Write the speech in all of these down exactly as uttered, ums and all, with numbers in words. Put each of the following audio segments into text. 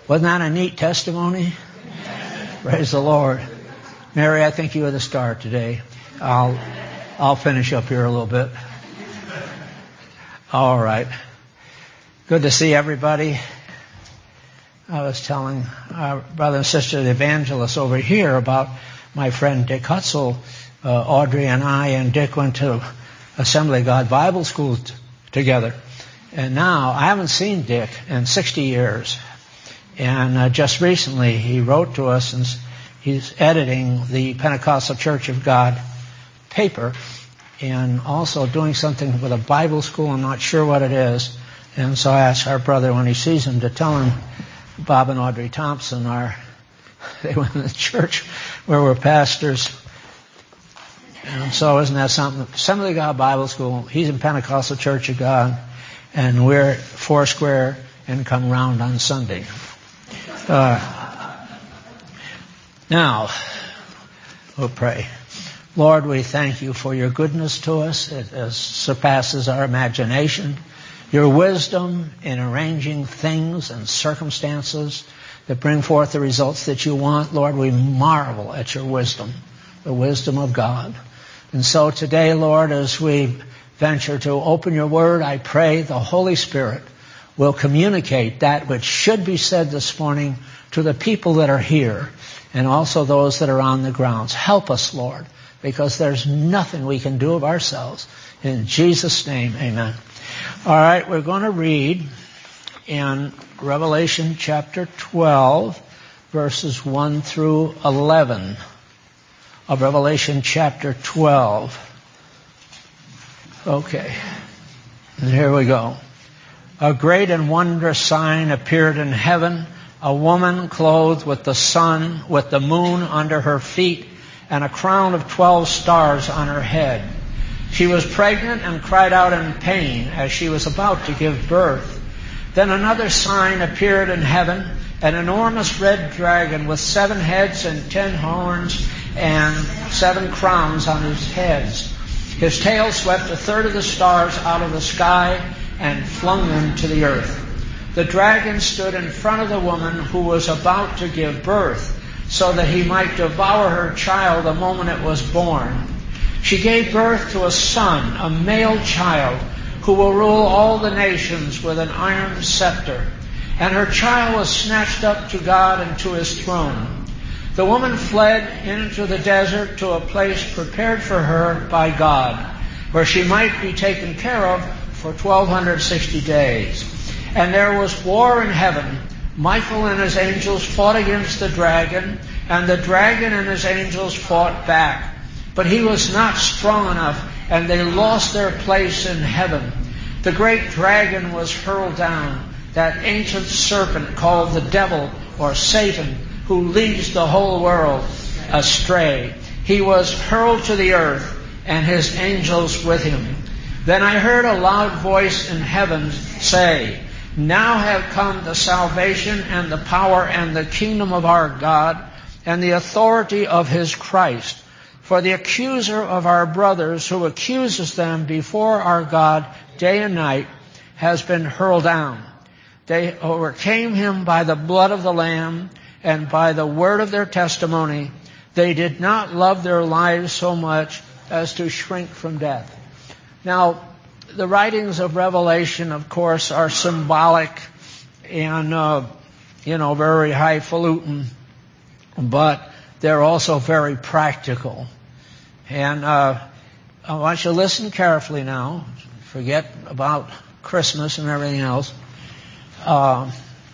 Wasn't that a neat testimony? Praise the Lord. Mary, I think you were the star today. I'll I'll finish up here a little bit. All right. Good to see everybody. I was telling our brother and sister, the evangelists over here, about my friend Dick Hutzel. Uh, Audrey and I and Dick went to Assembly of God Bible School t- together. And now, I haven't seen Dick in sixty years. And uh, just recently, he wrote to us, and he's editing the Pentecostal Church of God paper, and also doing something with a Bible school. I'm not sure what it is. And so I asked our brother when he sees him to tell him Bob and Audrey Thompson are, they went to the church where we're pastors. And so isn't that something? Assembly of God Bible School, he's in Pentecostal Church of God, and we're Foursquare and come round on Sunday. Uh, now, we'll pray. Lord, we thank you for your goodness to us. It uh, surpasses our imagination. Your wisdom in arranging things and circumstances that bring forth the results that you want. Lord, we marvel at your wisdom, the wisdom of God. And so today, Lord, as we venture to open your word, I pray the Holy Spirit will communicate that which should be said this morning to the people that are here and also those that are on the grounds. Help us, Lord, because there's nothing we can do of ourselves. In Jesus' name, amen. All right, we're going to read in Revelation chapter twelve, verses one through eleven of Revelation chapter twelve. Okay, and here we go. A great and wondrous sign appeared in heaven, a woman clothed with the sun, with the moon under her feet, and a crown of twelve stars on her head. She was pregnant and cried out in pain as she was about to give birth. Then another sign appeared in heaven, an enormous red dragon with seven heads and ten horns and seven crowns on his heads. His tail swept a third of the stars out of the sky and flung them to the earth. The dragon stood in front of the woman who was about to give birth, so that he might devour her child the moment it was born. She gave birth to a son, a male child, who will rule all the nations with an iron scepter. And her child was snatched up to God and to his throne. The woman fled into the desert to a place prepared for her by God, where she might be taken care of for twelve sixty days. And there was war in heaven. Michael and his angels fought against the dragon, and the dragon and his angels fought back. But he was not strong enough, and they lost their place in heaven. The great dragon was hurled down, that ancient serpent called the devil or Satan, who leads the whole world astray. He was hurled to the earth, and his angels with him. Then I heard a loud voice in heaven say, "Now have come the salvation and the power and the kingdom of our God and the authority of his Christ. For the accuser of our brothers, who accuses them before our God day and night, has been hurled down. They overcame him by the blood of the Lamb and by the word of their testimony. They did not love their lives so much as to shrink from death." Now, the writings of Revelation, of course, are symbolic and, uh, you know, very highfalutin, but they're also very practical. And uh, I want you to listen carefully now. Forget about Christmas and everything else. Uh,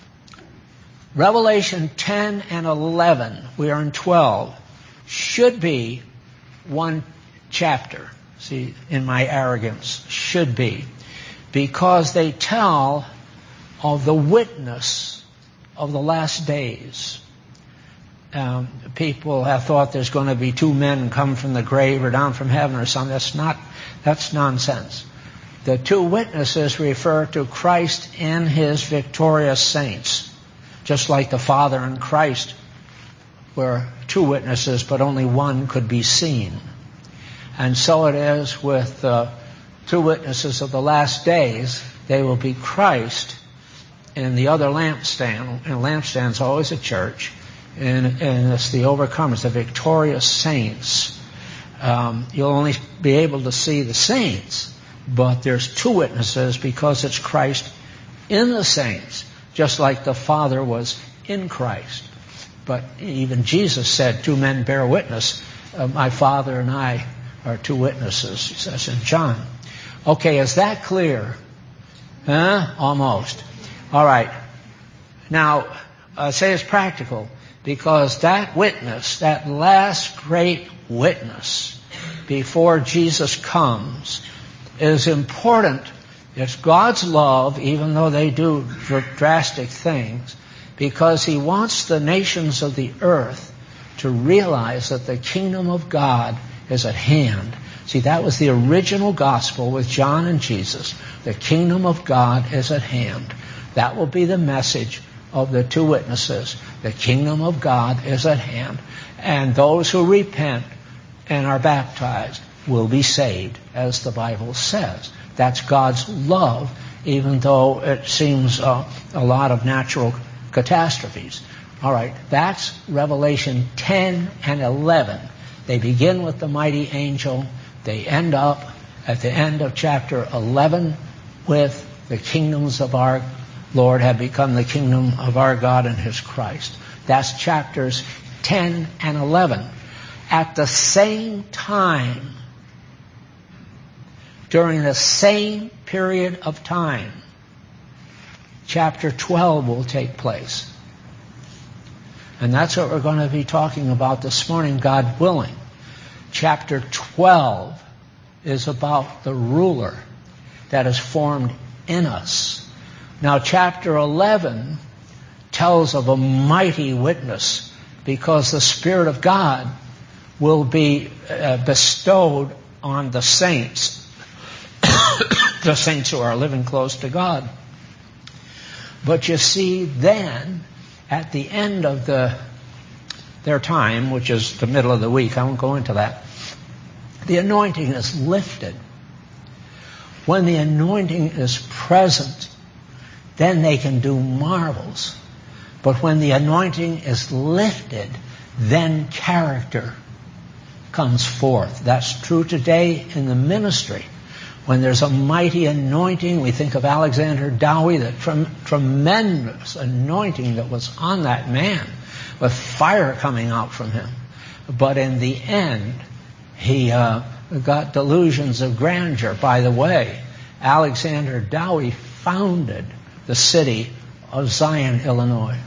Revelation ten and eleven, we are in twelve, should be one chapter. See, in my arrogance, should be. Because they tell of the witness of the last days. Um, people have thought there's going to be two men come from the grave or down from heaven or something. That's not, that's nonsense. The two witnesses refer to Christ and his victorious saints. Just like the Father and Christ were two witnesses, but only one could be seen. And so it is with the two witnesses of the last days. They will be Christ in the other lampstand, and lampstand's always a church, and, and it's the overcomers, the victorious saints. Um, you'll only be able to see the saints, but there's two witnesses because it's Christ in the saints, just like the Father was in Christ. But even Jesus said, two men bear witness, uh, my Father and I are two witnesses, he says in John. Okay, is that clear? Huh? Almost. All right. Now, I say it's practical because that witness, that last great witness before Jesus comes, is important. It's God's love, even though they do drastic things, because he wants the nations of the earth to realize that the kingdom of God is at hand. See, that was the original gospel with John and Jesus. The kingdom of God is at hand. That will be the message of the two witnesses. The kingdom of God is at hand. And those who repent and are baptized will be saved, as the Bible says. That's God's love, even though it seems uh, a lot of natural catastrophes. All right, that's Revelation ten and eleven. They begin with the mighty angel. They end up at the end of chapter eleven with the kingdoms of our Lord have become the kingdom of our God and his Christ. That's chapters ten and eleven. At the same time, during the same period of time, chapter twelve will take place. And that's what we're going to be talking about this morning, God willing. Chapter twelve is about the ruler that is formed in us. Now, chapter eleven tells of a mighty witness, because the Spirit of God will be uh, bestowed on the saints, the saints who are living close to God. But you see, then, at the end of the their time, which is the middle of the week, I won't go into that, the anointing is lifted. When the anointing is present, then they can do marvels. But when the anointing is lifted, then character comes forth. That's true today in the ministry. When there's a mighty anointing, we think of Alexander Dowie, the trem- tremendous anointing that was on that man, with fire coming out from him. But in the end, he uh, got delusions of grandeur. By the way, Alexander Dowie founded the city of Zion, Illinois.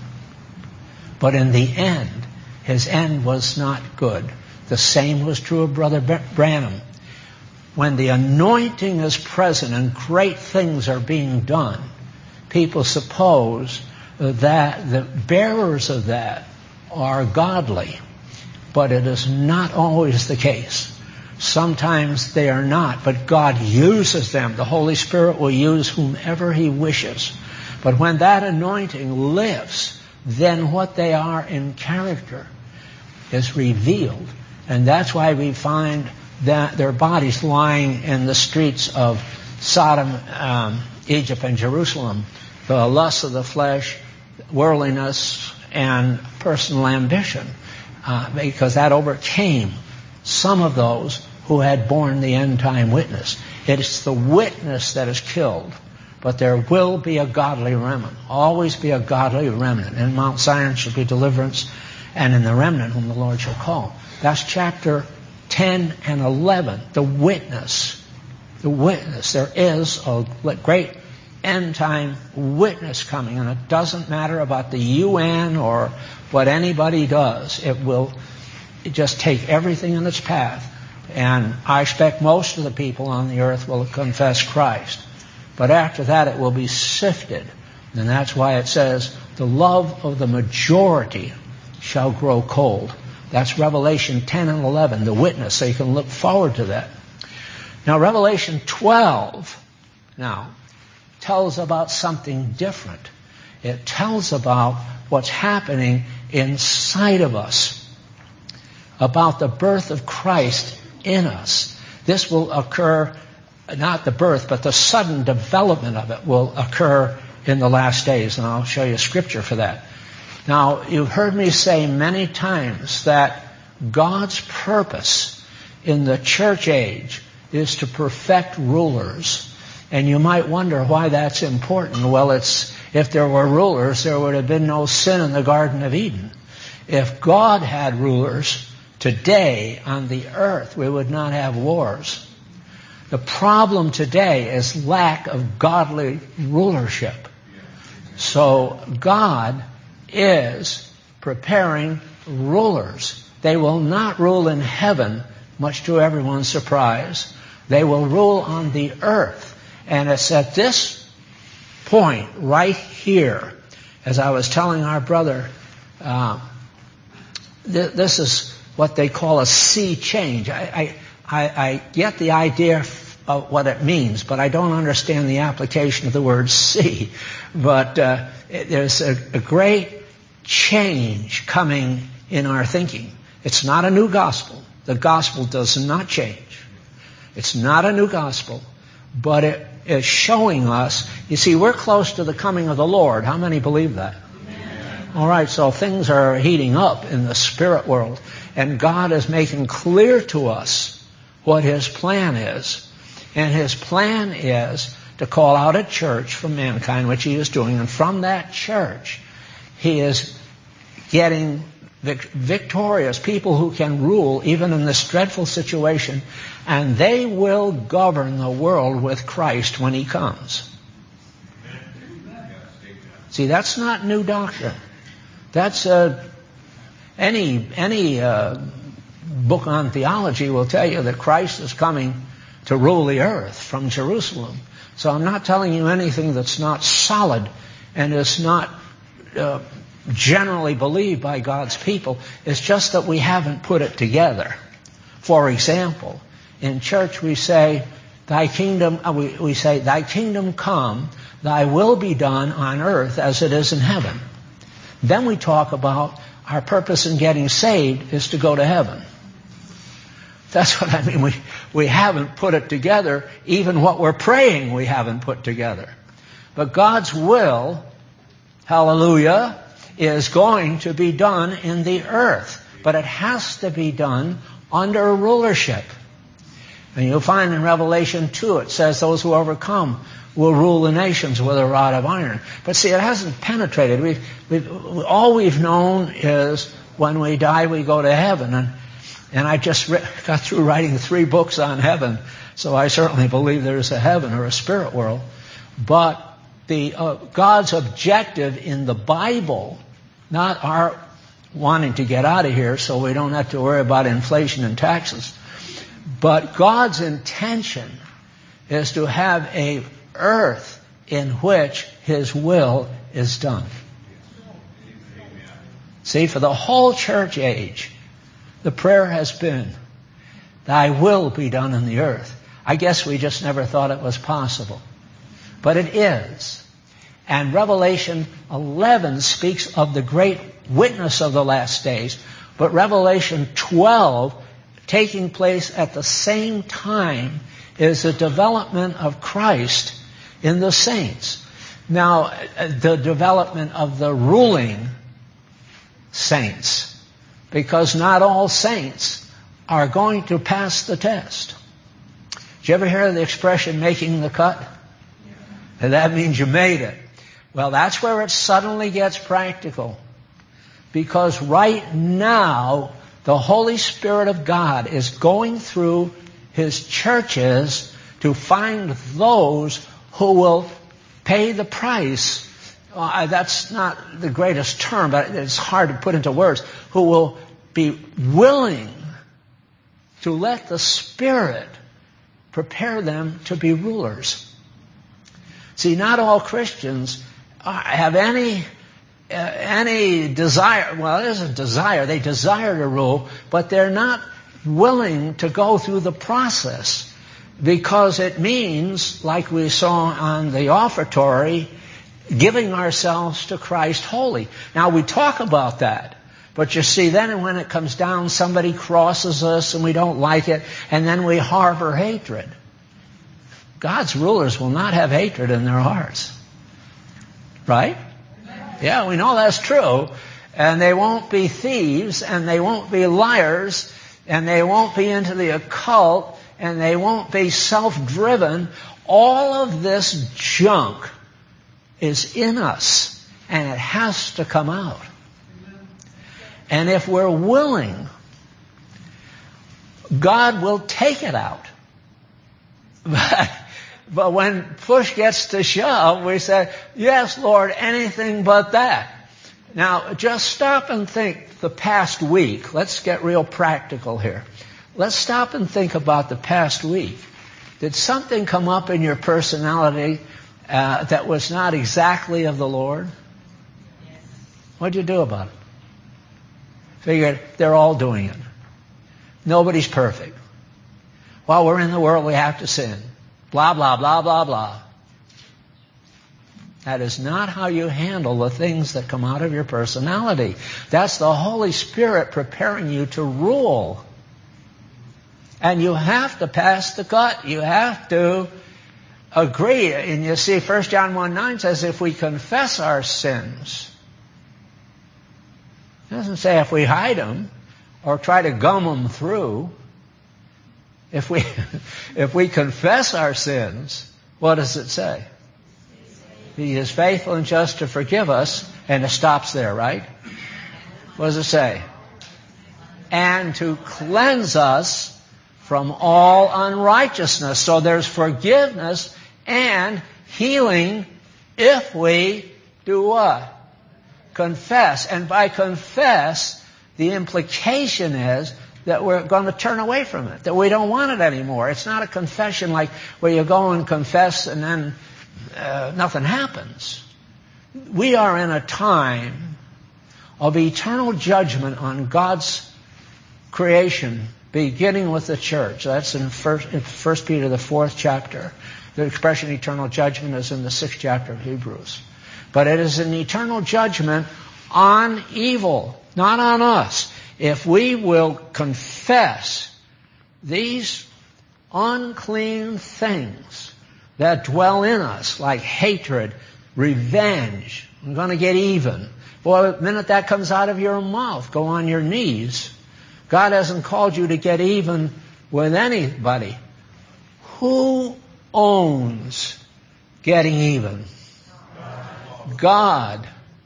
But in the end, his end was not good. The same was true of Brother Branham. When the anointing is present and great things are being done, people suppose that the bearers of that are godly. But it is not always the case. Sometimes they are not, but God uses them. The Holy Spirit will use whomever he wishes. But when that anointing lifts, then what they are in character is revealed. And that's why we find that their bodies lying in the streets of Sodom, um, Egypt, and Jerusalem. The lust of the flesh, worldliness, and personal ambition. Uh, because that overcame some of those who had borne the end-time witness. It's the witness that is killed. But there will be a godly remnant. Always be a godly remnant. In Mount Zion shall be deliverance, and in the remnant whom the Lord shall call. That's chapter ten and eleven. The witness. The witness. There is a great end-time witness coming, and it doesn't matter about the U N or what anybody does. It will just take everything in its path. And I expect most of the people on the earth will confess Christ. But after that, it will be sifted. And that's why it says, the love of the majority shall grow cold. That's Revelation ten and eleven, the witness, so you can look forward to that. Now, Revelation twelve, now, tells about something different. It tells about what's happening inside of us, about the birth of Christ in us. This will occur, not the birth, but the sudden development of it will occur in the last days, and I'll show you scripture for that. Now, you've heard me say many times that God's purpose in the church age is to perfect rulers. And you might wonder why that's important. Well, it's if there were rulers, there would have been no sin in the Garden of Eden. If God had rulers today on the earth, we would not have wars. The problem today is lack of godly rulership. So God is preparing rulers. They will not rule in heaven, much to everyone's surprise. They will rule on the earth. And it's at this point right here, as I was telling our brother, uh, th- this is what they call a sea change. I, I, I get the idea of what it means, but I don't understand the application of the word sea. But uh, it, there's a, a great change coming in our thinking. It's not a new gospel. The gospel does not change. It's not a new gospel, but it is showing us, you see, we're close to the coming of the Lord. How many believe that? Amen. All right, so things are heating up in the spirit world, and God is making clear to us what His plan is. And His plan is to call out a church from mankind, which He is doing, and from that church, He is getting vic- victorious people who can rule even in this dreadful situation, and they will govern the world with Christ when He comes. See, that's not new doctrine. That's uh, any any uh, book on theology will tell you that Christ is coming to rule the earth from Jerusalem. So I'm not telling you anything that's not solid and is not uh, generally believed by God's people. It's just that we haven't put it together. For example, in church we say, "Thy kingdom," uh, we, we say, "Thy kingdom come, Thy will be done on earth as it is in heaven." Then we talk about our purpose in getting saved is to go to heaven. That's what I mean. We, we haven't put it together. Even what we're praying we haven't put together. But God's will, hallelujah, is going to be done in the earth. But it has to be done under rulership. And you'll find in Revelation two, it says those who overcome will rule the nations with a rod of iron. But see, it hasn't penetrated. We've, we've, all we've known is when we die, we go to heaven. And, and I just re- got through writing three books on heaven, so I certainly believe there is a heaven or a spirit world. But the uh, God's objective in the Bible, not our wanting to get out of here so we don't have to worry about inflation and taxes, but God's intention is to have a earth in which His will is done. See, for the whole church age, the prayer has been, "Thy will be done in the earth." I guess we just never thought it was possible. But it is. And Revelation eleven speaks of the great witness of the last days. But Revelation twelve, taking place at the same time, is the development of Christ in the saints. Now, the development of the ruling saints. Because not all saints are going to pass the test. Did you ever hear the expression making the cut? And that means you made it. Well, that's where it suddenly gets practical. Because right now, the Holy Spirit of God is going through His churches to find those who will pay the price. Uh, that's not the greatest term, but it's hard to put into words. Who will be willing to let the Spirit prepare them to be rulers. See, not all Christians have any uh, any desire. Well, it isn't desire. They desire to rule, but they're not willing to go through the process because it means, like we saw on the offertory, giving ourselves to Christ wholly. Now, we talk about that. But you see, then when it comes down, somebody crosses us and we don't like it, and then we harbor hatred. God's rulers will not have hatred in their hearts. Right? Yeah, we know that's true. And they won't be thieves, and they won't be liars, and they won't be into the occult, and they won't be self-driven. All of this junk is in us, and it has to come out. And if we're willing, God will take it out. But, but when push gets to shove, we say, yes, Lord, anything but that. Now, just stop and think the past week. Let's get real practical here. Let's stop and think about the past week. Did something come up in your personality uh, that was not exactly of the Lord? Yes. What'd you do about it? Figured they're all doing it. Nobody's perfect. While we're in the world, we have to sin. Blah, blah, blah, blah, blah. That is not how you handle the things that come out of your personality. That's the Holy Spirit preparing you to rule. And you have to pass the cut. You have to agree. And you see, First John one nine says, if we confess our sins, it doesn't say if we hide them or try to gum them through. If we, if we confess our sins, what does it say? He is faithful and just to forgive us, and it stops there, right? What does it say? And to cleanse us from all unrighteousness. So there's forgiveness and healing if we do what? Confess. And by confess, the implication is that we're going to turn away from it, that we don't want it anymore. It's not a confession like where you go and confess and then uh, nothing happens. We are in a time of eternal judgment on God's creation, beginning with the church. That's in First Peter, the fourth chapter. The expression eternal judgment is in the sixth chapter of Hebrews. But it is an eternal judgment on evil, not on us. If we will confess these unclean things that dwell in us, like hatred, revenge, I'm going to get even. Boy, the minute that comes out of your mouth, go on your knees. God hasn't called you to get even with anybody. Who owns getting even? God.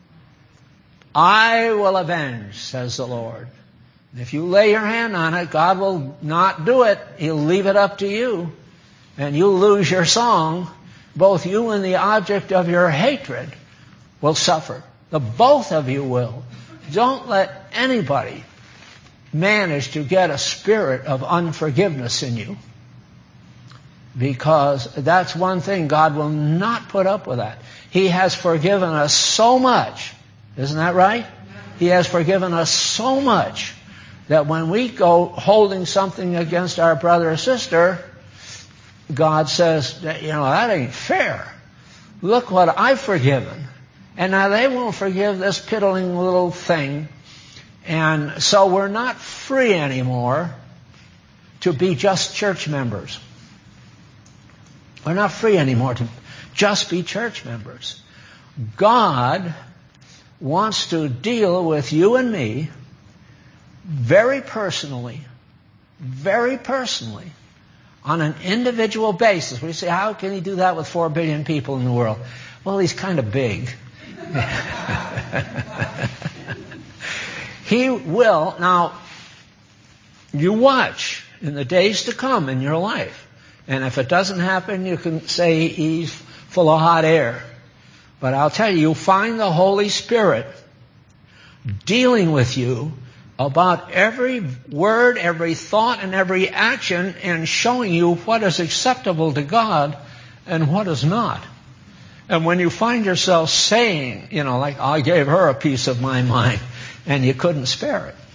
I will avenge, says the Lord. If you lay your hand on it, God will not do it. He'll leave it up to you. And you'll lose your song. Both you and the object of your hatred will suffer. The both of you will. Don't let anybody manage to get a spirit of unforgiveness in you. Because that's one thing, God will not put up with that. He has forgiven us so much. Isn't that right? He has forgiven us so much that when we go holding something against our brother or sister, God says, you know, that ain't fair. Look what I've forgiven. And now they won't forgive this piddling little thing. And so we're not free anymore to be just church members. We're not free anymore to just be church members. God wants to deal with you and me very personally, very personally, on an individual basis. We say, how can he do that with four billion people in the world? Well, he's kind of big. He will. Now, you watch in the days to come in your life. And if it doesn't happen, you can say he's full of hot air. But I'll tell you, you'll find the Holy Spirit dealing with you about every word, every thought, and every action, and showing you what is acceptable to God and what is not. And when you find yourself saying, you know, like, I gave her a piece of my mind, and you couldn't spare it.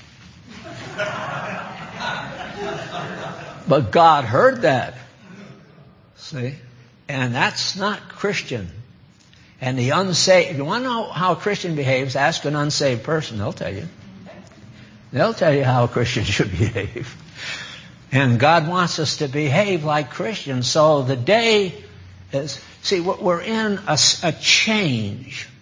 But God heard that. See? And that's not Christian. And the unsaved, if you want to know how a Christian behaves, ask an unsaved person. They'll tell you. They'll tell you how a Christian should behave. And God wants us to behave like Christians. So the day is, see, we're in a, a change.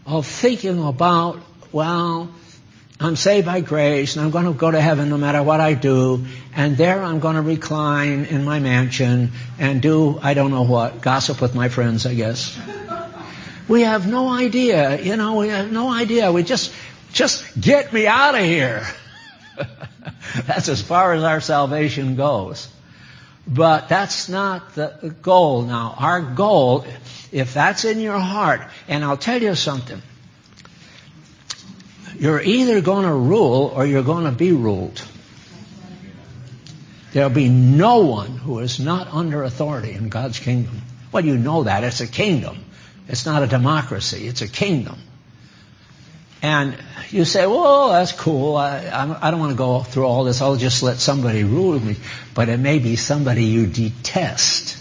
of thinking about, well, I'm saved by grace, and I'm going to go to heaven no matter what I do, and there I'm going to recline in my mansion and do, I don't know what, gossip with my friends, I guess. We have no idea, you know, we have no idea. We just, just get me out of here. That's as far as our salvation goes. But that's not the goal now. Our goal, if that's in your heart, and I'll tell you something, you're either going to rule or you're going to be ruled. There'll be no one who is not under authority in God's kingdom. Well, you know that. It's a kingdom. It's not a democracy. It's a kingdom. And you say, well, that's cool. I, I don't want to go through all this. I'll just let somebody rule me. But it may be somebody you detest.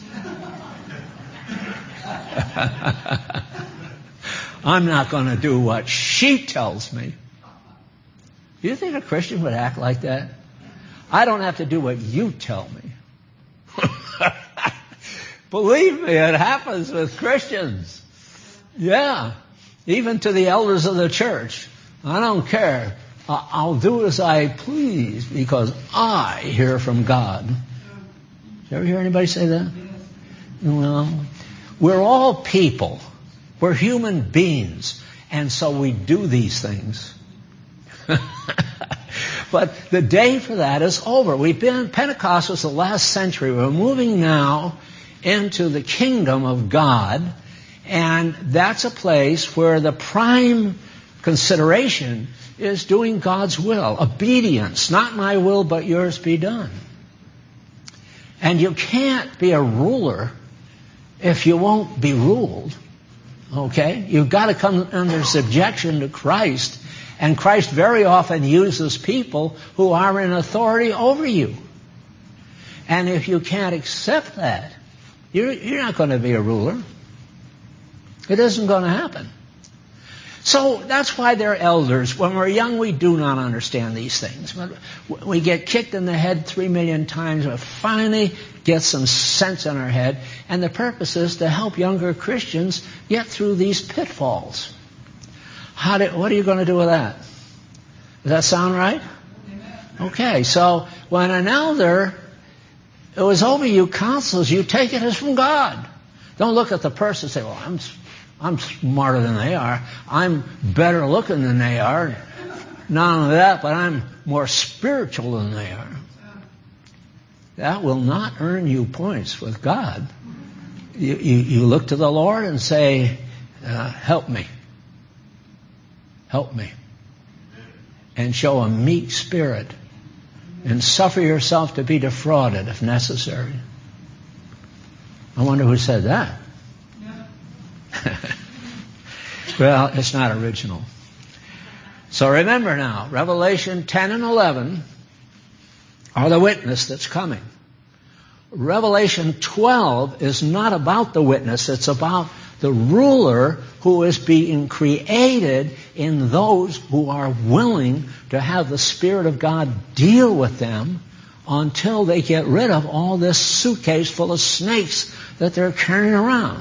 I'm not going to do what she tells me. Do you think a Christian would act like that? I don't have to do what you tell me. Believe me, it happens with Christians. Yeah. Even to the elders of the church. I don't care. I'll do as I please because I hear from God. Did you ever hear anybody say that? Well, we're all people. We're human beings. And so we do these things. But the day for that is over. We've been, Pentecost was the last century. We're moving now into the kingdom of God. And that's a place where the prime consideration is doing God's will. Obedience. Not my will, but yours be done. And you can't be a ruler if you won't be ruled. Okay? You've got to come under subjection to Christ. And Christ very often uses people who are in authority over you. And if you can't accept that, you're, you're not going to be a ruler. It isn't going to happen. So that's why they're elders. When we're young, we do not understand these things. We get kicked in the head three million times. We finally get some sense in our head. And the purpose is to help younger Christians get through these pitfalls. How do, what are you going to do with that? Does that sound right? Okay, so when an elder it was over you counsels, you take it as from God. Don't look at the person and say, well, I'm I'm smarter than they are. I'm better looking than they are. Not only that, but I'm more spiritual than they are. That will not earn you points with God. You, you, you look to the Lord and say, uh, help me. Help me. And show a meek spirit. And suffer yourself to be defrauded if necessary. I wonder who said that. Well, it's not original. So remember now, Revelation ten and eleven are the witness that's coming. Revelation twelve is not about the witness. It's about the ruler who is being created in those who are willing to have the Spirit of God deal with them until they get rid of all this suitcase full of snakes that they're carrying around.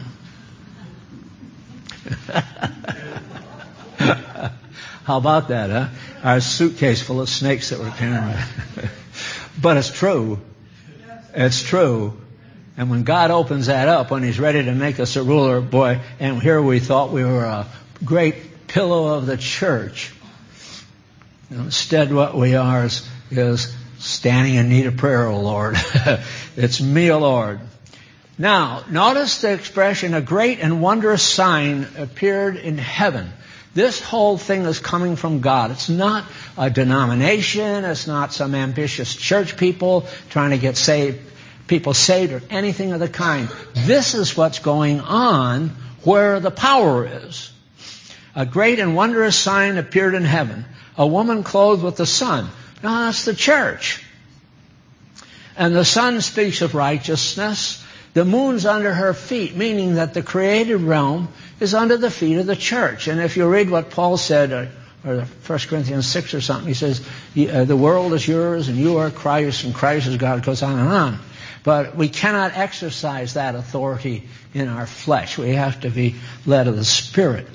How about that, huh? Our suitcase full of snakes that we're carrying around. But it's true. It's true. And when God opens that up, when He's ready to make us a ruler, boy, and here we thought we were a great pillow of the church. You know, instead, what we are is, is standing in need of prayer, O Lord. It's me, O Lord. Now, notice the expression, a great and wondrous sign appeared in heaven. This whole thing is coming from God. It's not a denomination. It's not some ambitious church people trying to get saved, people saved or anything of the kind. This is what's going on where the power is. A great and wondrous sign appeared in heaven. A woman clothed with the sun. Now that's the church. And the sun speaks of righteousness. The moon's under her feet, meaning that the created realm is under the feet of the church. And if you read what Paul said, or, or First Corinthians six or something, he says, the world is yours and you are Christ and Christ is God. It goes on and on. But we cannot exercise that authority in our flesh. We have to be led of the Spirit.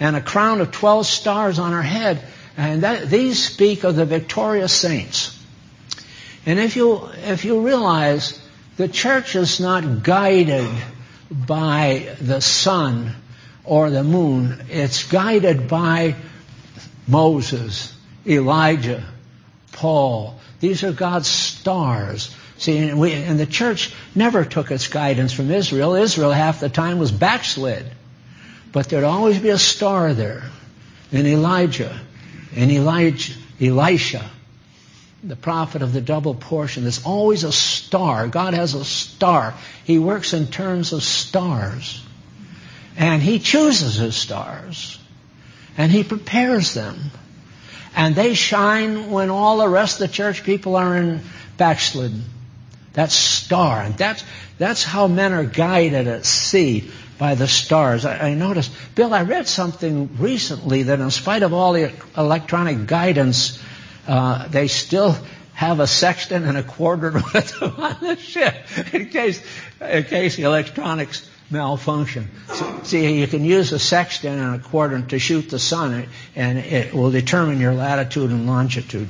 and a crown of twelve stars on her head. And that, these speak of the victorious saints. And if you, if you realize the church is not guided by the sun or the moon, it's guided by Moses, Elijah, Paul. These are God's stars. See, and, we, and the church never took its guidance from Israel. Israel half the time was backslid. But there'd always be a star there. And Elijah, and Elijah, Elisha, the prophet of the double portion. There's always a star. God has a star. He works in terms of stars. And He chooses His stars. And He prepares them. And they shine when all the rest of the church people are in backslidden. That star. And that's, that's how men are guided at sea, by the stars. I, I noticed, Bill, I read something recently that in spite of all the electronic guidance, uh, they still have a sextant and a quadrant with them on the ship in case, in case the electronics malfunction. So, see, you can use a sextant and a quadrant to shoot the sun, and it will determine your latitude and longitude.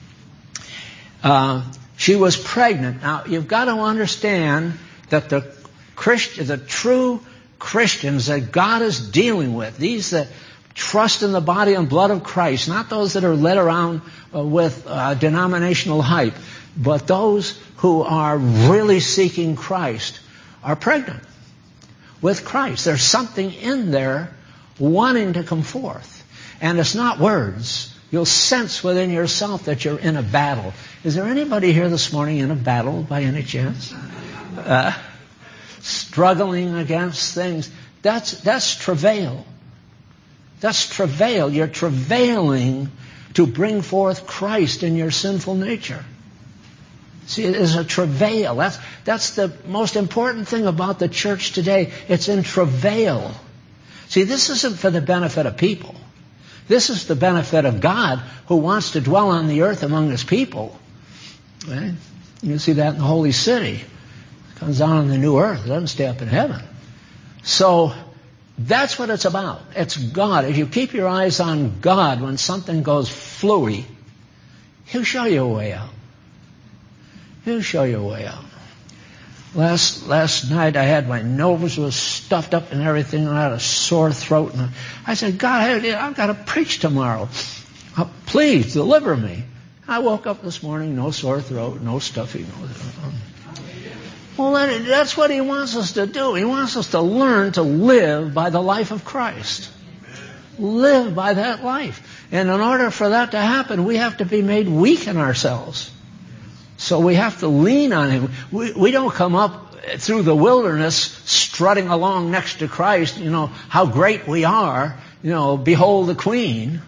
Uh, she was pregnant. Now, you've got to understand that the Christ, the true Christians that God is dealing with, these that trust in the body and blood of Christ, not those that are led around uh, with uh, denominational hype, but those who are really seeking Christ, are pregnant with Christ. There's something in there wanting to come forth. And it's not words. You'll sense within yourself that you're in a battle. Is there anybody here this morning in a battle by any chance? Uh, struggling against things. That's, that's travail. That's travail. You're travailing to bring forth Christ in your sinful nature. See, it is a travail. That's, that's the most important thing about the church today. It's in travail. See, this isn't for the benefit of people. This is the benefit of God, who wants to dwell on the earth among His people. Right? You can see that in the holy city. It comes down on the new earth. It doesn't stay up in heaven. So that's what it's about. It's God. If you keep your eyes on God when something goes fluey, He'll show you a way out. He'll show you a way out. Last last night I had my nose was stuffed up and everything, and I had a sore throat. And I said, God, I've got to preach tomorrow. Uh, please deliver me. I woke up this morning, no sore throat, no stuffy nose. Well, that's what He wants us to do. He wants us to learn to live by the life of Christ. Live by that life. And in order for that to happen, we have to be made weak in ourselves. So we have to lean on Him. We, we don't come up through the wilderness strutting along next to Christ, you know, how great we are, you know, behold the Queen.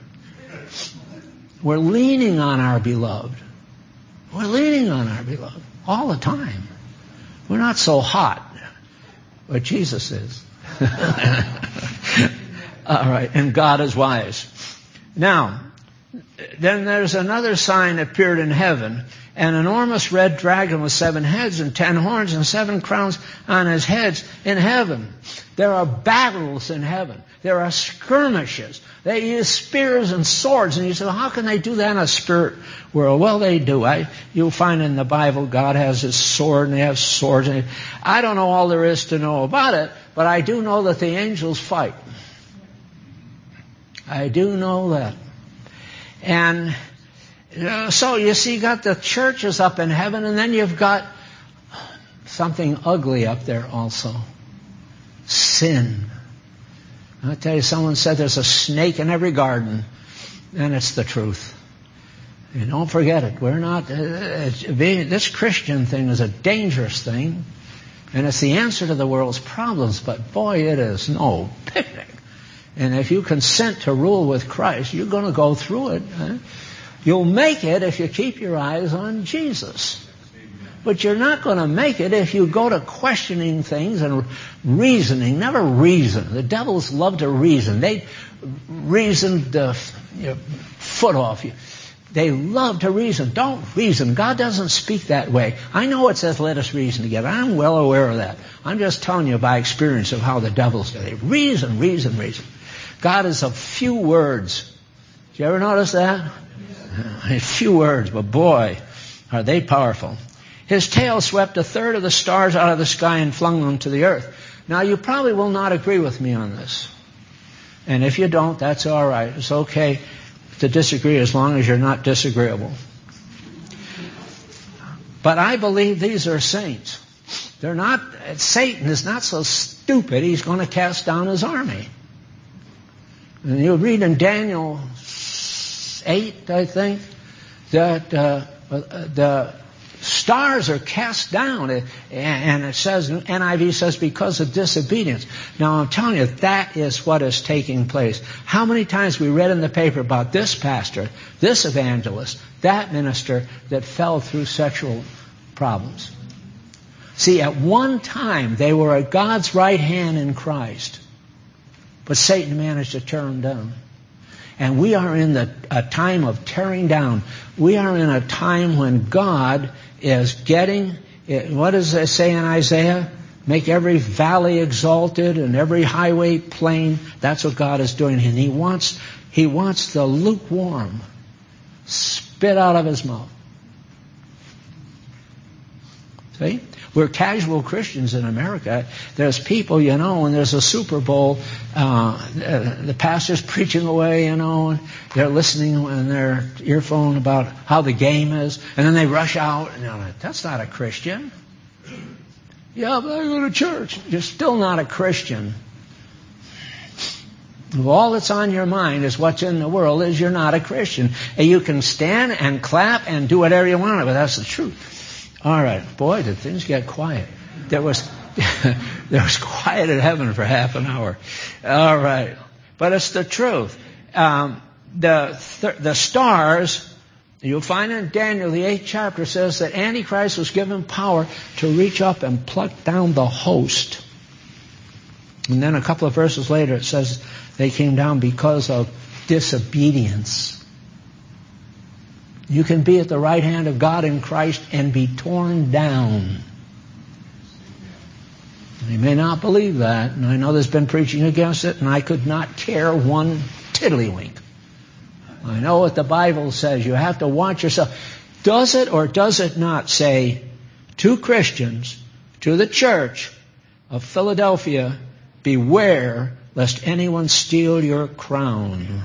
We're leaning on our beloved. We're leaning on our beloved all the time. We're not so hot, but Jesus is. All right, and God is wise. Now, then there's another sign appeared in heaven, an enormous red dragon with seven heads and ten horns and seven crowns on his heads in heaven. There are battles in heaven. There are skirmishes. They use spears and swords. And you say, well, how can they do that in a spirit world? Well, they do. I, you'll find in the Bible God has His sword and they have swords. And I don't know all there is to know about it, but I do know that the angels fight. I do know that. And uh, so you see, you got the churches up in heaven, and then you've got something ugly up there also. Sin. I'll tell you, someone said there's a snake in every garden, and it's the truth. And don't forget it. We're not, uh, this Christian thing is a dangerous thing, and it's the answer to the world's problems, but boy, it is no picnic. And if you consent to rule with Christ, you're going to go through it. Huh? You'll make it if you keep your eyes on Jesus. But you're not going to make it if you go to questioning things and reasoning. Never reason. The devils love to reason. They reason the your foot off you. They love to reason. Don't reason. God doesn't speak that way. I know it says, let us reason together. I'm well aware of that. I'm just telling you by experience of how the devils do. They reason, reason, reason. God is of few words. Did you ever notice that? Few words, but boy, are they powerful. His tail swept a third of the stars out of the sky and flung them to the earth. Now, you probably will not agree with me on this. And if you don't, that's all right. It's okay to disagree as long as you're not disagreeable. But I believe these are saints. They're not, Satan is not so stupid he's going to cast down his army. And you read in Daniel eight, I think, that uh, the stars are cast down, and it says, N I V says, because of disobedience. Now, I'm telling you, that is what is taking place. How many times we read in the paper about this pastor, this evangelist, that minister that fell through sexual problems? See, at one time, they were at God's right hand in Christ, but Satan managed to tear them down. And we are in the, a time of tearing down. We are in a time when God is getting, what does it say in Isaiah? Make every valley exalted and every highway plain. That's what God is doing. And He wants, He wants the lukewarm spit out of His mouth. See? We're casual Christians in America. There's people, you know, and there's a Super Bowl. Uh, the pastor's preaching away, you know, and they're listening in their earphone about how the game is, and then they rush out, and they're like, that's not a Christian. Yeah, but I go to church. You're still not a Christian. If all that's on your mind is what's in the world, is you're not a Christian. And you can stand and clap and do whatever you want, but that's the truth. All right, boy, did things get quiet. There was there was quiet in heaven for half an hour. All right, but it's the truth. Um, the th- the stars, you'll find in Daniel, the eighth chapter says that Antichrist was given power to reach up and pluck down the host. And then a couple of verses later, it says they came down because of disobedience. You can be at the right hand of God in Christ and be torn down. You may not believe that, and I know there's been preaching against it, and I could not care one tiddlywink. I know what the Bible says. You have to watch yourself. Does it or does it not say to Christians, to the church of Philadelphia, beware lest anyone steal your crown?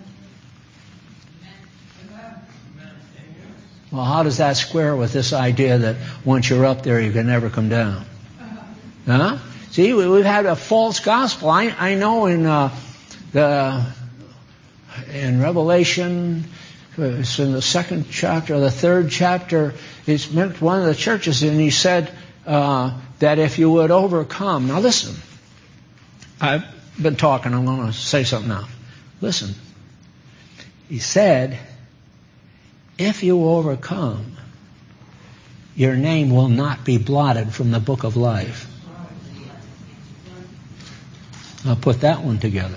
Well, how does that square with this idea that once you're up there, you can never come down? Huh? See, we've had a false gospel. I, I know in uh, the in Revelation, it's in the second chapter, or the third chapter, it's meant one of the churches, and he said uh, that if you would overcome. Now listen, I've been talking. I'm going to say something now. Listen, he said, if you overcome, your name will not be blotted from the book of life. I'll put that one together.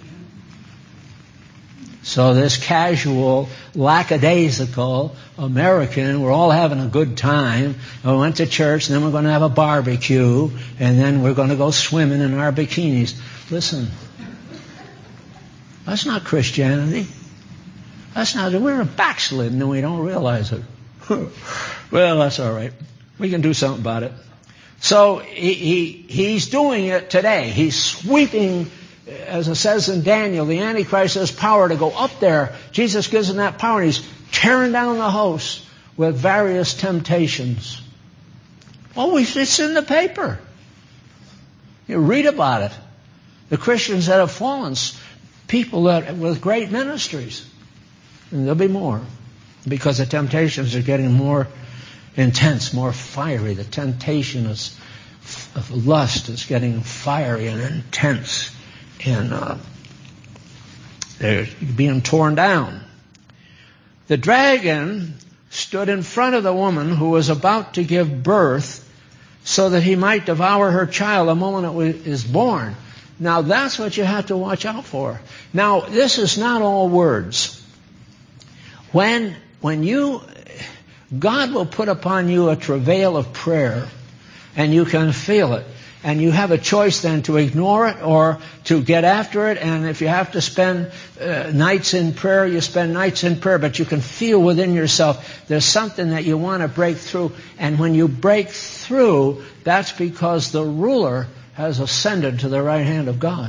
So this casual, lackadaisical American, we're all having a good time. We went to church, and then we're going to have a barbecue, and then we're going to go swimming in our bikinis. Listen, that's not Christianity. That's not, we're backslidden and we don't realize it. Well, that's all right. We can do something about it. So he, he he's doing it today. He's sweeping, as it says in Daniel, the Antichrist has power to go up there. Jesus gives him that power, and he's tearing down the host with various temptations. Oh, it's in the paper. You read about it. The Christians that have fallen, people that with great ministries. And there'll be more, because the temptations are getting more intense, more fiery. The temptation is, of lust is getting fiery and intense, and uh, they're being torn down. The dragon stood in front of the woman who was about to give birth, so that he might devour her child the moment it is born. Now that's what you have to watch out for. Now this is not all words. When, when you, God will put upon you a travail of prayer, and you can feel it. And you have a choice then to ignore it or to get after it. And if you have to spend uh, nights in prayer, you spend nights in prayer. But you can feel within yourself there's something that you want to break through. And when you break through, that's because the ruler has ascended to the right hand of God.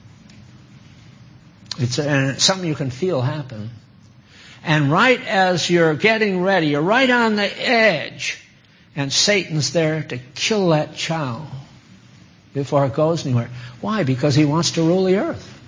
It's, and it's something you can feel happen. And right as you're getting ready, you're right on the edge, and Satan's there to kill that child before it goes anywhere. Why? Because he wants to rule the earth.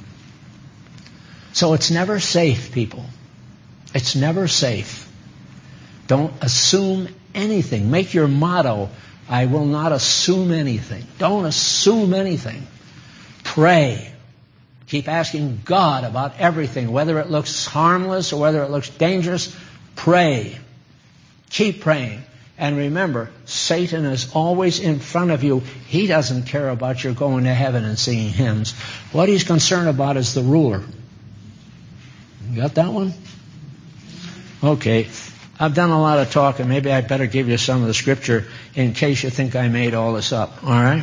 So it's never safe, people. It's never safe. Don't assume anything. Make your motto, I will not assume anything. Don't assume anything. Pray. Keep asking God about everything, whether it looks harmless or whether it looks dangerous. Pray. Keep praying. And remember, Satan is always in front of you. He doesn't care about your going to heaven and singing hymns. What he's concerned about is the ruler. You got that one? Okay. I've done a lot of talking. Maybe I'd better give you some of the scripture in case you think I made all this up. All right?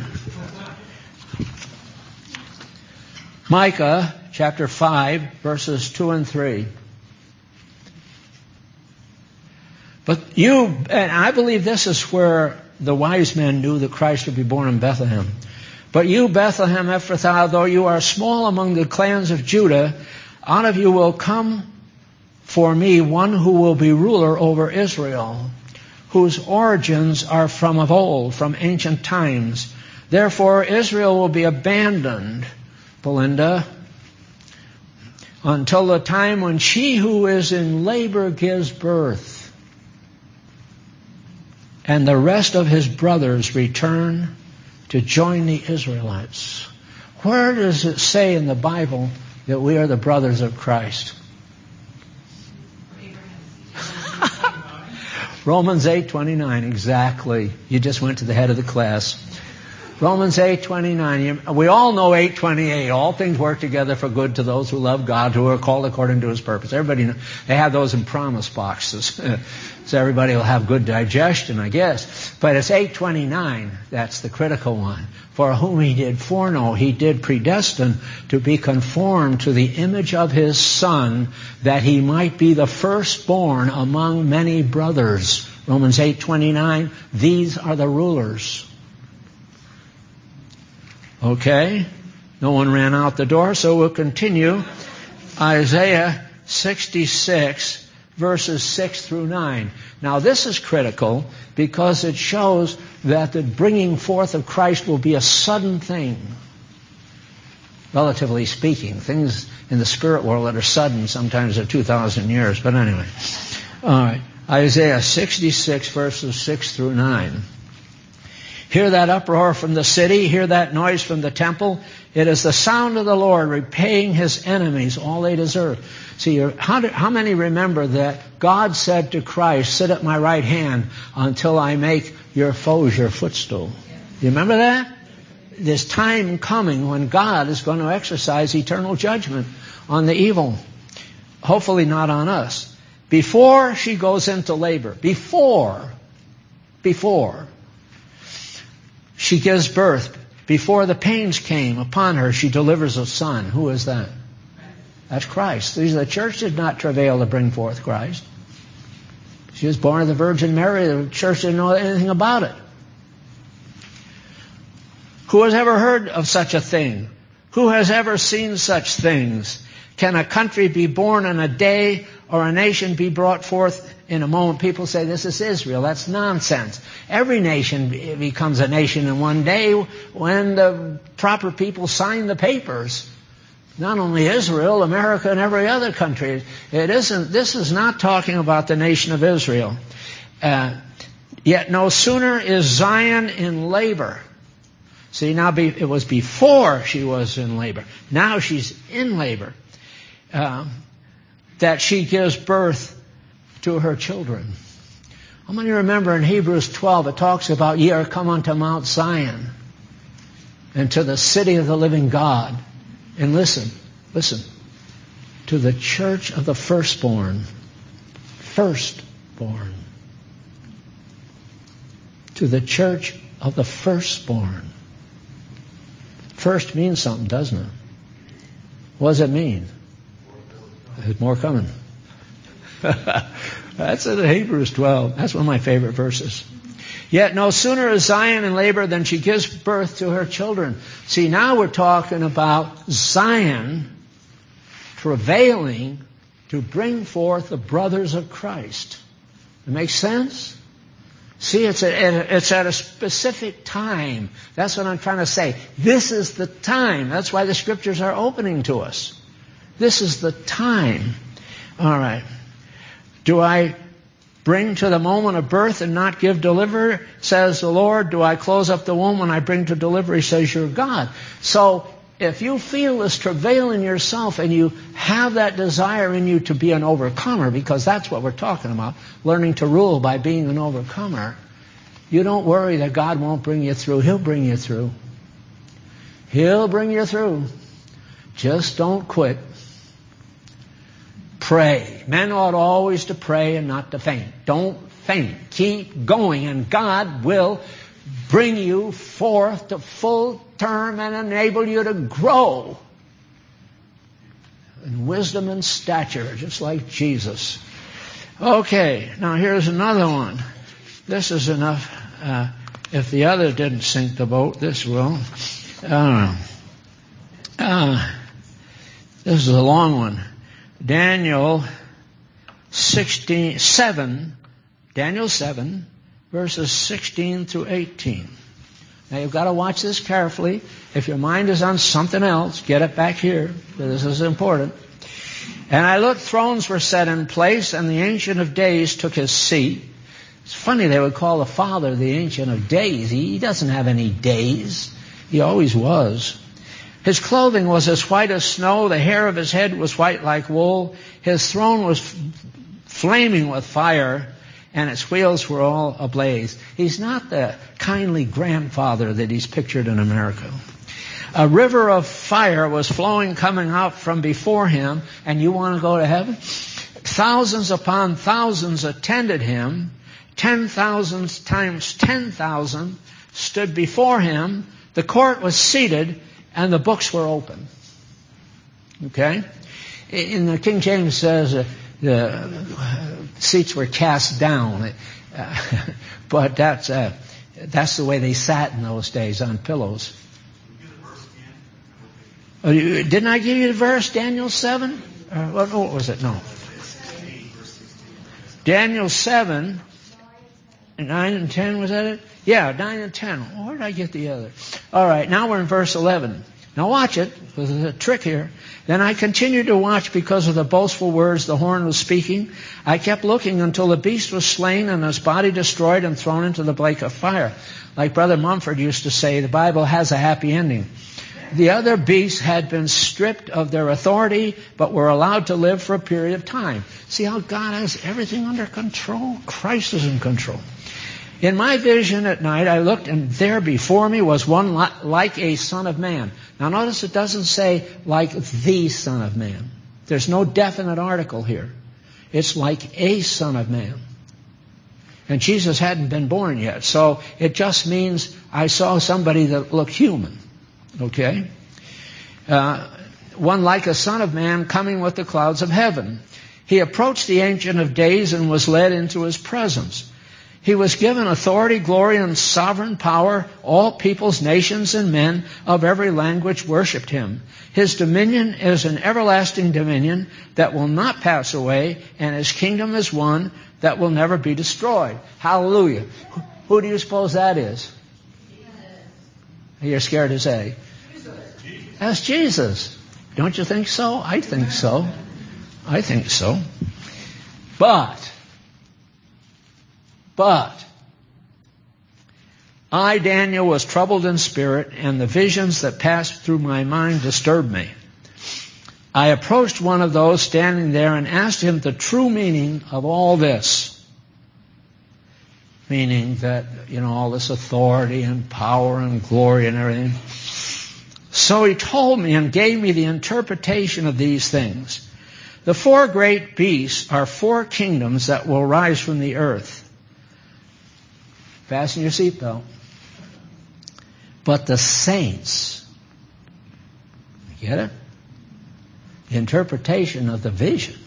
Micah chapter five, verses two and three. But you, and I believe this is where the wise men knew that Christ would be born in Bethlehem. But you, Bethlehem Ephrathah, though you are small among the clans of Judah, out of you will come for me one who will be ruler over Israel, whose origins are from of old, from ancient times. Therefore Israel will be abandoned, Belinda, until the time when she who is in labor gives birth, and the rest of his brothers return to join the Israelites. Where does it say in the Bible that we are the brothers of Christ? Romans eight twenty-nine, exactly. You just went to the head of the class. Romans eight twenty-nine. We all know eight twenty-eight. All things work together for good to those who love God, who are called according to his purpose. Everybody knows. They have those in promise boxes. So everybody will have good digestion, I guess. But it's eight twenty-nine. That's the critical one. For whom he did foreknow, he did predestine to be conformed to the image of his Son, that he might be the firstborn among many brothers. Romans eight twenty-nine. These are the rulers. Okay? No one ran out the door, so we'll continue. Isaiah sixty-six, verses six through nine. Now this is critical because it shows that the bringing forth of Christ will be a sudden thing. Relatively speaking, things in the spirit world that are sudden sometimes are two thousand years. But anyway. All right. Isaiah sixty-six, verses six through nine. Hear that uproar from the city. Hear that noise from the temple. It is the sound of the Lord repaying his enemies all they deserve. See, how, do, how many remember that God said to Christ, sit at my right hand until I make your foes your footstool? You remember that? There's time coming when God is going to exercise eternal judgment on the evil. Hopefully not on us. Before she goes into labor, before, before she gives birth, before the pains came upon her, she delivers a son. Who is that? That's Christ. The church did not travail to bring forth Christ. She was born of the Virgin Mary. The church didn't know anything about it. Who has ever heard of such a thing? Who has ever seen such things? Can a country be born in a day, or a nation be brought forth in a moment? People say this is Israel. That's nonsense. Every nation becomes a nation in one day when the proper people sign the papers. Not only Israel, America, and every other country. It isn't. This is not talking about the nation of Israel. Uh, yet no sooner is Zion in labor. See, now be, it was before she was in labor. Now she's in labor. Uh, that she gives birth to her children. How many remember in Hebrews twelve it talks about ye are come unto Mount Zion and to the city of the living God. And listen, listen, to the church of the firstborn. Firstborn. To the church of the firstborn. first means something, doesn't it? What does it mean? There's more coming. That's in Hebrews twelve. That's one of my favorite verses. Yet no sooner is Zion in labor than she gives birth to her children. See, now we're talking about Zion travailing to bring forth the brothers of Christ. It makes sense? See, it's, a, it's at a specific time. That's what I'm trying to say. This is the time. That's why the Scriptures are opening to us. This is the time. All right. Do I bring to the moment of birth and not give delivery, says the Lord? Do I close up the womb when I bring to delivery, says your God? So if you feel this travail in yourself and you have that desire in you to be an overcomer, because that's what we're talking about, learning to rule by being an overcomer, you don't worry that God won't bring you through. He'll bring you through. He'll bring you through. Just don't quit. Pray. Men ought always to pray and not to faint. Don't faint. Keep going, and God will bring you forth to full term and enable you to grow in wisdom and stature, just like Jesus. Okay, now here's another one. This is enough. Uh, if the other didn't sink the boat, this will. Uh, uh, this is a long one. Daniel sixteen, seven, Daniel seven, verses sixteen through eighteen. Now you've got to watch this carefully. If your mind is on something else, get it back here. This is important. And I looked, thrones were set in place, and the Ancient of Days took his seat. It's funny they would call the Father the Ancient of Days. He doesn't have any days. He always was. His clothing was as white as snow. The hair of his head was white like wool. His throne was f- flaming with fire, and its wheels were all ablaze. He's not the kindly grandfather that he's pictured in America. A river of fire was flowing, coming out from before him. And you want to go to heaven? Thousands upon thousands attended him. Ten thousands times ten thousand stood before him. The court was seated, and the books were open. Okay? In the King James says uh, the seats were cast down. Uh, but that's uh, that's the way they sat in those days, on pillows. Oh, you, didn't I give you the verse, Daniel seven? Uh, what, what was it? No. Daniel seven, nine and ten, was that it? Yeah, nine and ten. Where did I get the other? All right, now we're in verse eleven. Now watch it. There's a trick here. Then I continued to watch because of the boastful words the horn was speaking. I kept looking until the beast was slain and his body destroyed and thrown into the lake of fire. Like Brother Mumford used to say, the Bible has a happy ending. The other beasts had been stripped of their authority, but were allowed to live for a period of time. See how God has everything under control? Christ is in control. In my vision at night, I looked, and there before me was one like a son of man. Now notice it doesn't say like the son of man. There's no definite article here. It's like a son of man. And Jesus hadn't been born yet. So it just means I saw somebody that looked human. Okay? Uh, one like a son of man coming with the clouds of heaven. He approached the Ancient of Days and was led into his presence. He was given authority, glory, and sovereign power. All peoples, nations, and men of every language worshipped him. His dominion is an everlasting dominion that will not pass away, and his kingdom is one that will never be destroyed. Hallelujah. Who do you suppose that is? You're scared to say. That's Jesus. Don't you think so? I think so. I think so. But... But I, Daniel, was troubled in spirit, and the visions that passed through my mind disturbed me. I approached one of those standing there and asked him the true meaning of all this. Meaning that, you know, all this authority and power and glory and everything. So he told me and gave me the interpretation of these things. The four great beasts are four kingdoms that will rise from the earth. Fasten your seatbelt. But the saints Get it? The interpretation of the vision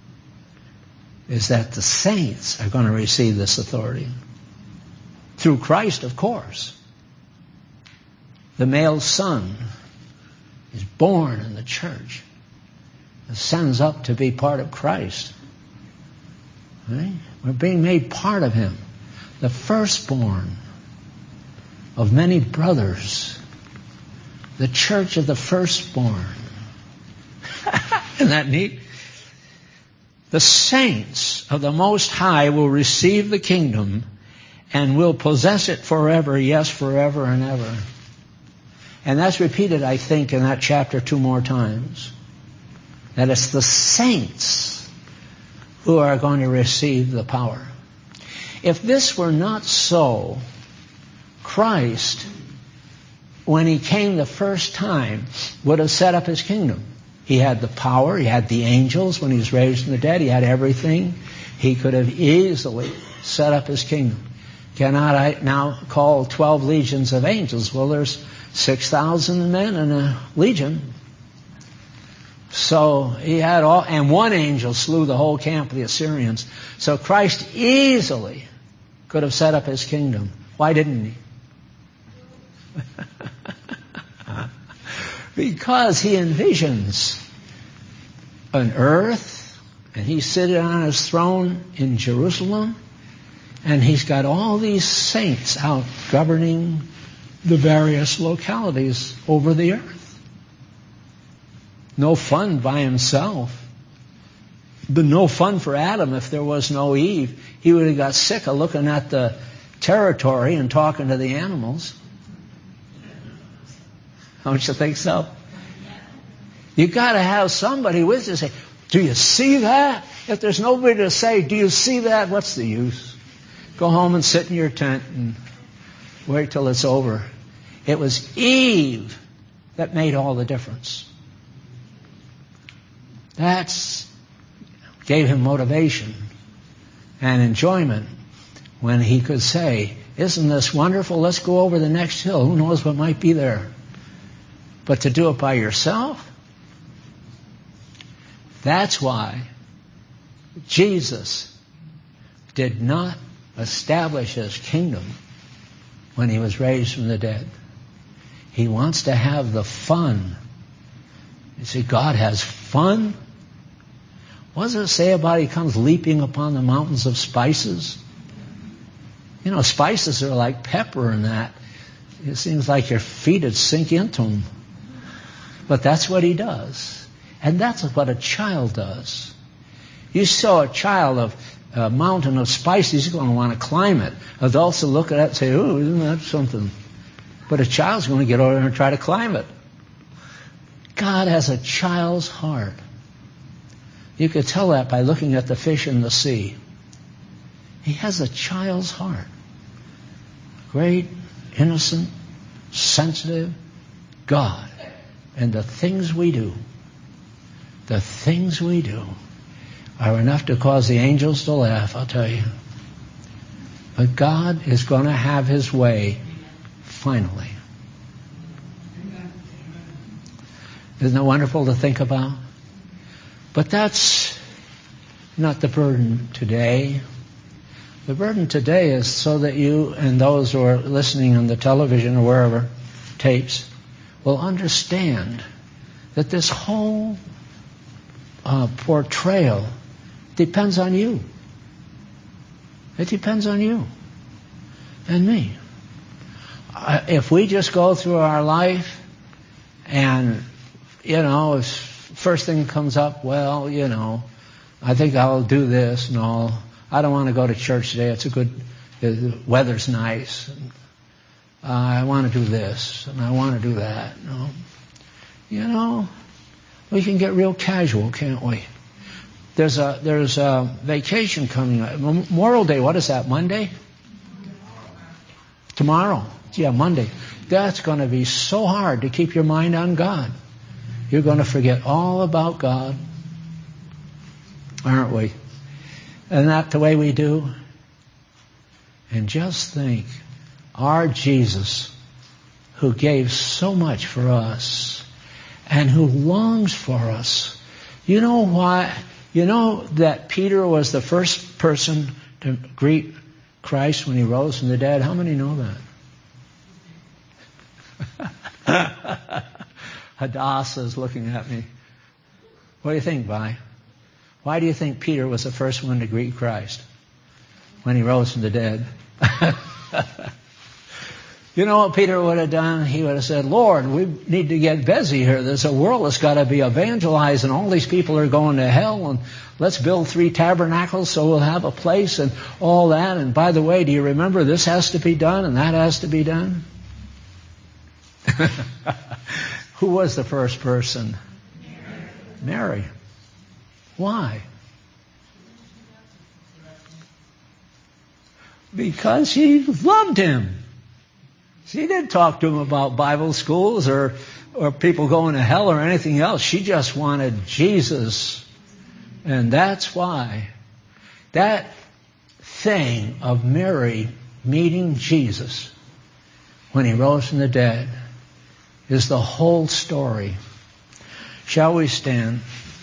is that the saints are going to receive this authority. Through Christ, of course. The male son is born in the church. Ascends up to be part of Christ. Right? We're being made part of Him. The firstborn of many brothers. The church of the firstborn. Isn't that neat? The saints of the Most High will receive the kingdom and will possess it forever, yes, forever and ever. And that's repeated, I think, in that chapter two more times. That it's the saints who are going to receive the power. If this were not so, Christ, when He came the first time, would have set up His kingdom. He had the power, He had the angels when He was raised from the dead, He had everything. He could have easily set up His kingdom. Cannot I now call twelve legions of angels? Well, there's six thousand men in a legion. So He had all, and one angel slew the whole camp of the Assyrians. So Christ easily could have set up His kingdom. Why didn't He? Because He envisions an earth, and He's sitting on His throne in Jerusalem, and He's got all these saints out governing the various localities over the earth. No fun by Himself. But no fun for Adam if there was no Eve. He would have got sick of looking at the territory and talking to the animals. Don't you think so? You've got to have somebody with you to say, do you see that? If there's nobody to say, do you see that? What's the use? Go home and sit in your tent and wait till it's over. It was Eve that made all the difference. That's gave him motivation and enjoyment when he could say, isn't this wonderful? Let's go over the next hill. Who knows what might be there? But to do it by yourself, that's why Jesus did not establish His kingdom when He was raised from the dead. He wants to have the fun. You see, God has fun. What does it say about He comes leaping upon the mountains of spices? You know, spices are like pepper and that. It seems like your feet would sink into them. But that's what He does. And that's what a child does. You saw a child of a mountain of spices, he's going to want to climb it. Adults will look at it and say, oh, isn't that something? But a child's going to get over there and try to climb it. God has a child's heart. You could tell that by looking at the fish in the sea. He has a child's heart. Great, innocent, sensitive God. And the things we do, the things we do are enough to cause the angels to laugh, I'll tell you. But God is going to have His way finally. Isn't it wonderful to think about? But that's not the burden today. The burden today is so that you and those who are listening on the television or wherever, tapes, will understand that this whole uh, portrayal depends on you. It depends on you and me. Uh, if we just go through our life and, you know, if first thing comes up, well, you know, I think I'll do this. No, I don't want to go to church today. It's a good, the weather's nice. And, uh, I want to do this and I want to do that. No, you know, we can get real casual, can't we? There's a there's a vacation coming up. Memorial Day. What is that? Monday? Tomorrow. Yeah, Monday. That's going to be so hard to keep your mind on God. You're going to forget all about God, aren't we? Isn't that the way we do? And just think, our Jesus, who gave so much for us, and who longs for us. You know why? You know that Peter was the first person to greet Christ when he rose from the dead? How many know that? Hadassah is looking at me. What do you think, Vi? Why do you think Peter was the first one to greet Christ when he rose from the dead? You know what Peter would have done? He would have said, Lord, we need to get busy here. There's a world that's got to be evangelized, and all these people are going to hell, and let's build three tabernacles so we'll have a place and all that. And by the way, do you remember this has to be done and that has to be done? Who was the first person? Mary. Mary. Why? Because she loved him. She didn't talk to him about Bible schools or, or people going to hell or anything else. She just wanted Jesus. And that's why that thing of Mary meeting Jesus when he rose from the dead is the whole story. Shall we stand?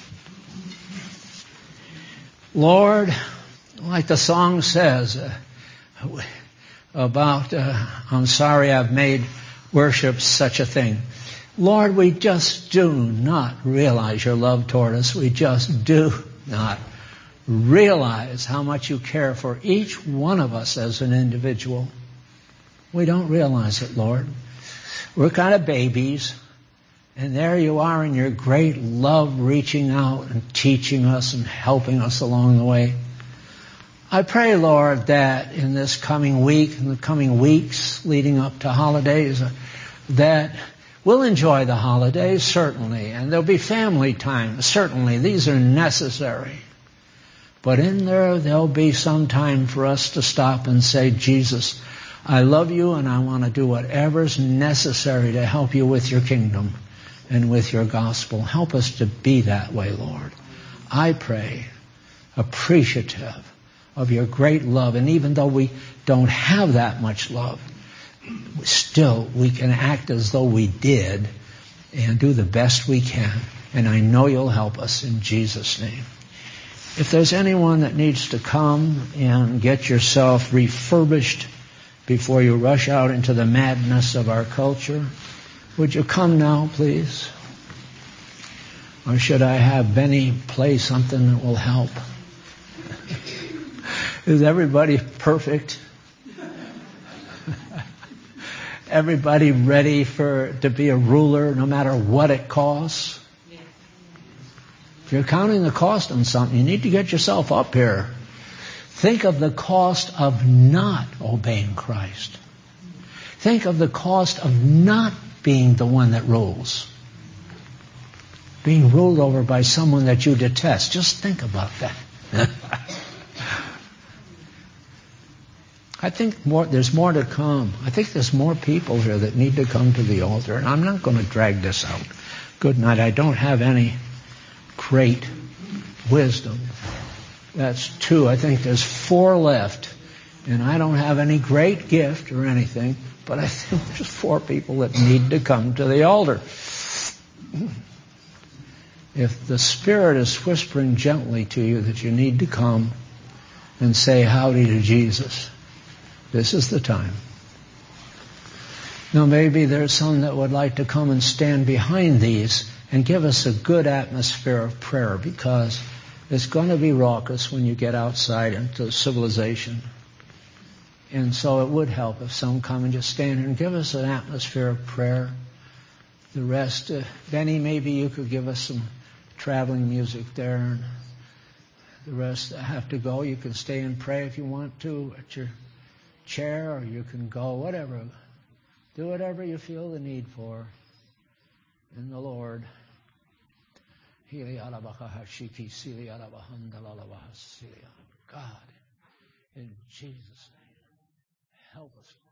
Lord, like the song says, uh, about, uh, I'm sorry I've made worship such a thing. Lord, we just do not realize your love toward us. We just do not realize how much you care for each one of us as an individual. We don't realize it, Lord. We're kind of babies, and there you are in your great love reaching out and teaching us and helping us along the way. I pray, Lord, that in this coming week, in the coming weeks leading up to holidays, that we'll enjoy the holidays, certainly, and there'll be family time, certainly. These are necessary. But in there, there'll be some time for us to stop and say, Jesus, I love you and I want to do whatever's necessary to help you with your kingdom and with your gospel. Help us to be that way, Lord. I pray, appreciative of your great love. And even though we don't have that much love, still we can act as though we did and do the best we can. And I know you'll help us in Jesus' name. If there's anyone that needs to come and get yourself refurbished before you rush out into the madness of our culture, would you come now, please? Or should I have Benny play something that will help? Is everybody perfect? Everybody ready for to be a ruler no matter what it costs? If you're counting the cost on something, you need to get yourself up here. Think of the cost of not obeying Christ. Think of the cost of not being the one that rules. Being ruled over by someone that you detest. Just think about that. I think more, there's more to come. I think there's more people here that need to come to the altar. And I'm not going to drag this out. Good night. I don't have any great wisdom. That's two. I think there's four left. And I don't have any great gift or anything. But I think there's four people that need to come to the altar. If the Spirit is whispering gently to you that you need to come and say howdy to Jesus, this is the time. Now maybe there's some that would like to come and stand behind these and give us a good atmosphere of prayer, because it's going to be raucous when you get outside into civilization. And so it would help if some come and just stand here and give us an atmosphere of prayer. The rest, uh, Benny, maybe you could give us some traveling music there. And the rest have to go. You can stay and pray if you want to at your chair, or you can go, whatever. Do whatever you feel the need for in the Lord. God, in Jesus' name, help us.